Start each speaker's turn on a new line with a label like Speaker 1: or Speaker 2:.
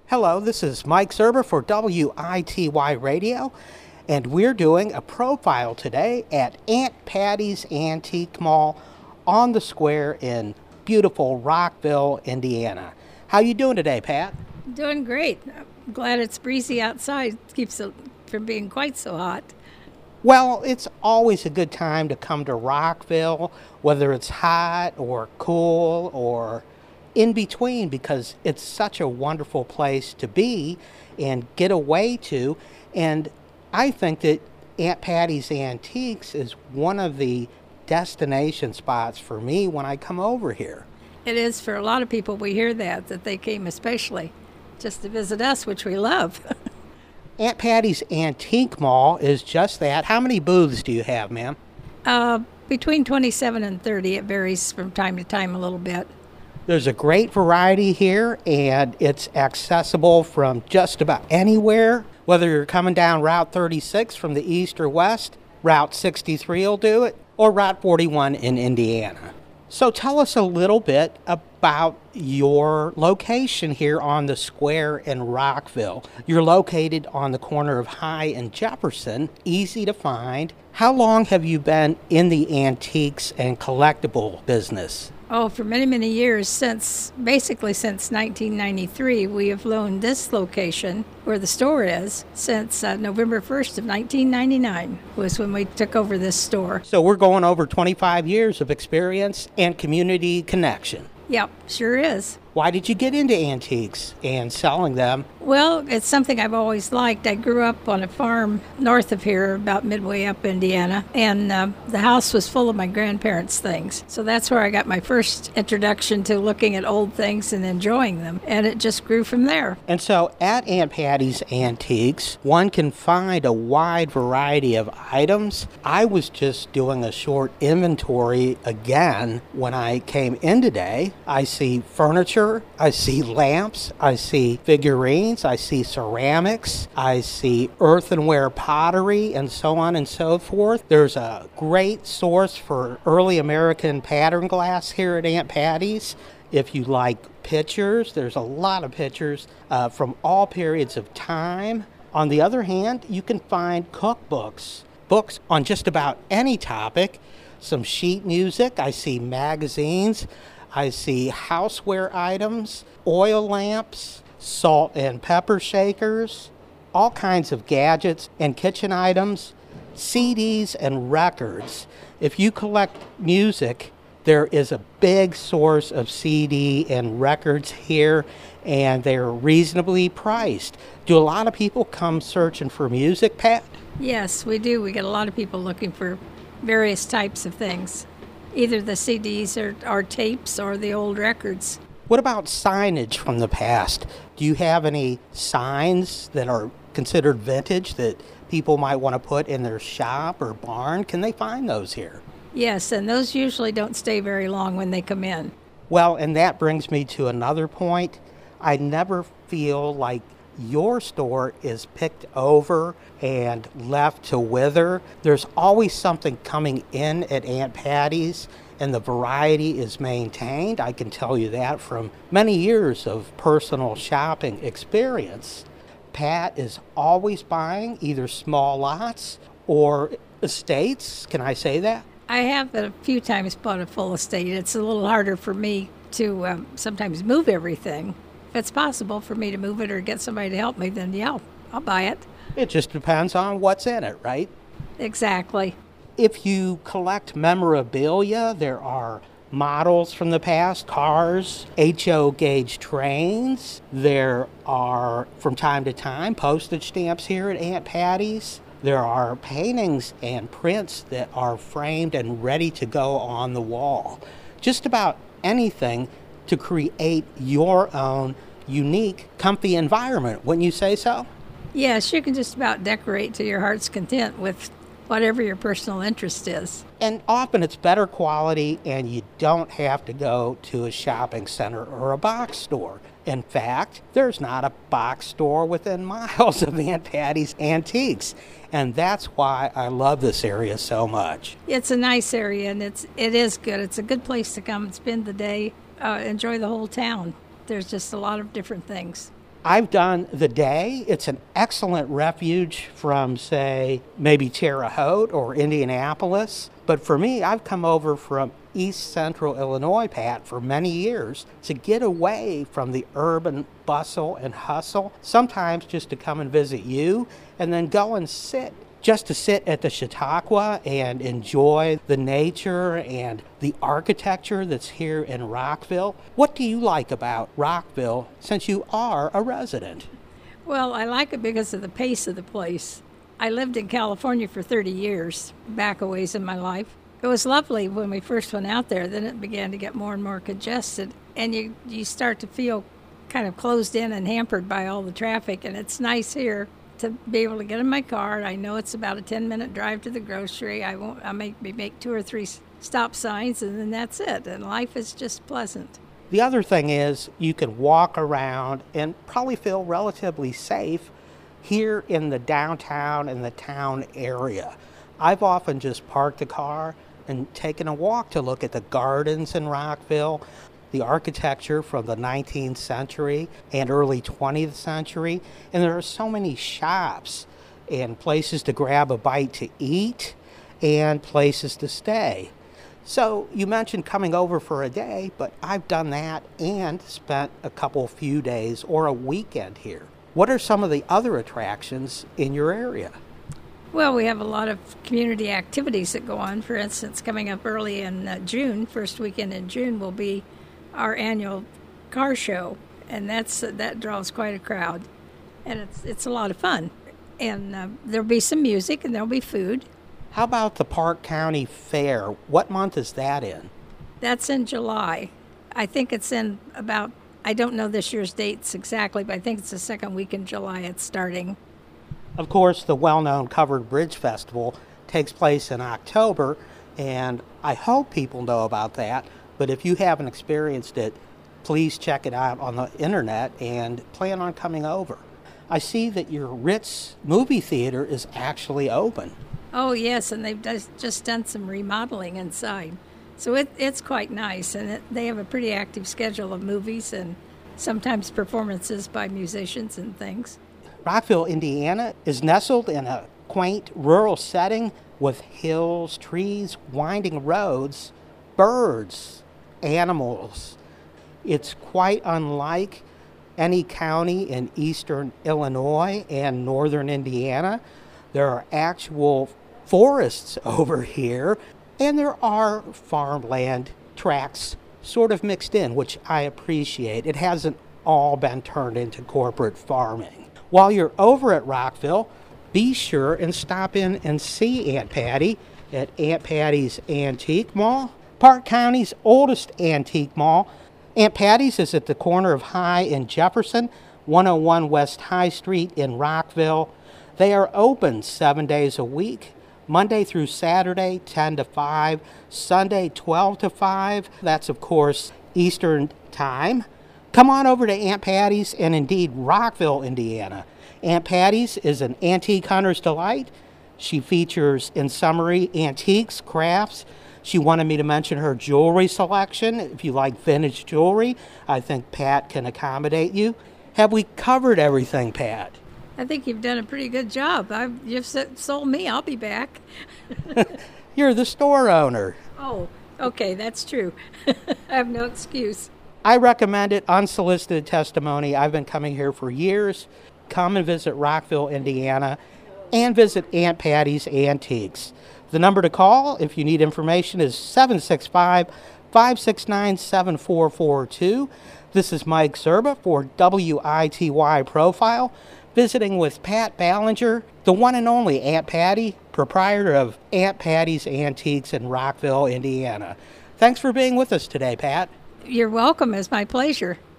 Speaker 1: Hello, this is Mike Zerber for WITY Radio, and we're doing a profile today at Aunt Patty's Antique Mall on the square in beautiful Rockville, Indiana. How you doing today, Pat?
Speaker 2: Doing great. I'm glad it's breezy outside. It keeps it from being quite so hot.
Speaker 1: Well, it's always a good time to come to Rockville, whether it's hot or cool or in between, because it's such a wonderful place to be and get away to. And I think that Aunt Patty's Antiques is one of the destination spots for me when I come over here.
Speaker 2: It is for a lot of people. We hear that they came especially just to visit us, which we love.
Speaker 1: Aunt Patty's Antique Mall is just that. How many booths do you have, ma'am?
Speaker 2: Between 27 and 30. It varies from time to time a little bit.
Speaker 1: There's a great variety here, and it's accessible from just about anywhere. Whether you're coming down Route 36 from the east or west, Route 63 will do it, or Route 41 in Indiana. So tell us a little bit about your location here on the square in Rockville. You're located on the corner of High and Jefferson, easy to find. How long have you been in the antiques and collectible business?
Speaker 2: Oh, for many, many years, since 1993, we have loaned this location where the store is since November 1st of 1999 was when we took over this store.
Speaker 1: So we're going over 25 years of experience and community connection.
Speaker 2: Yep, sure is.
Speaker 1: Why did you get into antiques and selling them?
Speaker 2: Well, it's something I've always liked. I grew up on a farm north of here, about midway up Indiana, and the house was full of my grandparents' things. So that's where I got my first introduction to looking at old things and enjoying them, and it just grew from there.
Speaker 1: And so at Aunt Patty's Antiques, one can find a wide variety of items. I was just doing a short inventory again when I came in today. I see furniture, I see lamps, I see figurines, I see ceramics, I see earthenware pottery, and so on and so forth. There's a great source for early American pattern glass here at Aunt Patty's. If you like pictures, there's a lot of pictures from all periods of time. On the other hand, you can find cookbooks, books on just about any topic, some sheet music, I see magazines, I see houseware items, oil lamps, salt and pepper shakers, all kinds of gadgets and kitchen items, CDs and records. If you collect music, there is a big source of CD and records here, and they're reasonably priced. Do a lot of people come searching for music, Pat?
Speaker 2: Yes, we do. We get a lot of people looking for various types of things. Either the CDs or tapes or the old records.
Speaker 1: What about signage from the past? Do you have any signs that are considered vintage that people might want to put in their shop or barn? Can they find those here?
Speaker 2: Yes, and those usually don't stay very long when they come in.
Speaker 1: Well, and that brings me to another point. I never feel like your store is picked over and left to wither. There's always something coming in at Aunt Patty's, and the variety is maintained. I can tell you that from many years of personal shopping experience. Pat is always buying either small lots or estates. Can I say that?
Speaker 2: I have a few times bought a full estate. It's a little harder for me to sometimes move everything. If it's possible for me to move it or get somebody to help me, then yeah, I'll buy it.
Speaker 1: It just depends on what's in it, right?
Speaker 2: Exactly.
Speaker 1: If you collect memorabilia, there are models from the past, cars, HO gauge trains. There are, from time to time, postage stamps here at Aunt Patty's. There are paintings and prints that are framed and ready to go on the wall. Just about anything to create your own unique, comfy environment. Wouldn't you say so?
Speaker 2: Yes, you can just about decorate to your heart's content with whatever your personal interest is.
Speaker 1: And often it's better quality, and you don't have to go to a shopping center or a box store. In fact, there's not a box store within miles of Aunt Patty's Antiques. And that's why I love this area so much.
Speaker 2: It's a nice area, and it is good. It's a good place to come and spend the day, enjoy the whole town. There's just a lot of different things.
Speaker 1: I've done the day. It's an excellent refuge from, say, maybe Terre Haute or Indianapolis. But for me, I've come over from East Central Illinois, Pat, for many years to get away from the urban bustle and hustle, sometimes just to come and visit you, and then go and sit at the Chautauqua and enjoy the nature and the architecture that's here in Rockville. What do you like about Rockville since you are a resident?
Speaker 2: Well, I like it because of the pace of the place. I lived in California for 30 years, back a ways in my life. It was lovely when we first went out there. Then it began to get more and more congested, and you start to feel kind of closed in and hampered by all the traffic, and it's nice here to be able to get in my car. I know it's about a 10-minute drive to the grocery. I make 2 or 3 stop signs, and then that's it. And life is just pleasant.
Speaker 1: The other thing is you can walk around and probably feel relatively safe here in the downtown and the town area. I've often just parked the car and taken a walk to look at the gardens in Rockville, the architecture from the 19th century and early 20th century. And there are so many shops and places to grab a bite to eat and places to stay. So you mentioned coming over for a day, but I've done that and spent a few days or a weekend here. What are some of the other attractions in your area?
Speaker 2: Well, we have a lot of community activities that go on. For instance, coming up early in June, first weekend in June, will be our annual car show, and that draws quite a crowd, and it's a lot of fun. And there'll be some music and there'll be food.
Speaker 1: How about the Park County Fair? What month is that in?
Speaker 2: That's in July. I think it's in about, I don't know this year's dates exactly, but I think it's the second week in July it's starting.
Speaker 1: Of course, the well-known Covered Bridge Festival takes place in October, and I hope people know about that. But if you haven't experienced it, please check it out on the internet and plan on coming over. I see that your Ritz movie theater is actually open.
Speaker 2: Oh, yes, and they've just done some remodeling inside. So it's quite nice, and they have a pretty active schedule of movies and sometimes performances by musicians and things.
Speaker 1: Rockville, Indiana is nestled in a quaint rural setting with hills, trees, winding roads, birds, animals. It's quite unlike any county in eastern Illinois and northern Indiana. There are actual forests over here, and there are farmland tracts sort of mixed in, which I appreciate. It hasn't all been turned into corporate farming. While you're over at Rockville, be sure and stop in and see Aunt Patty at Aunt Patty's Antique Mall, Park County's oldest antique mall. Aunt Patty's is at the corner of High and Jefferson, 101 West High Street in Rockville. They are open 7 days a week, Monday through Saturday, 10 to 5, Sunday, 12 to 5. That's, of course, Eastern Time. Come on over to Aunt Patty's and indeed Rockville, Indiana. Aunt Patty's is an antique hunter's delight. She features, in summary, antiques, crafts. She wanted me to mention her jewelry selection. If you like vintage jewelry, I think Pat can accommodate you. Have we covered everything, Pat?
Speaker 2: I think you've done a pretty good job. You've sold me. I'll be back.
Speaker 1: You're the store owner.
Speaker 2: Oh, okay, that's true. I have no excuse.
Speaker 1: I recommend it. Unsolicited testimony. I've been coming here for years. Come and visit Rockville, Indiana, and visit Aunt Patty's Antiques. The number to call if you need information is 765-569-7442. This is Mike Zerba for WITY Profile, visiting with Pat Ballinger, the one and only Aunt Patty, proprietor of Aunt Patty's Antiques in Rockville, Indiana. Thanks for being with us today, Pat.
Speaker 2: You're welcome. It's my pleasure.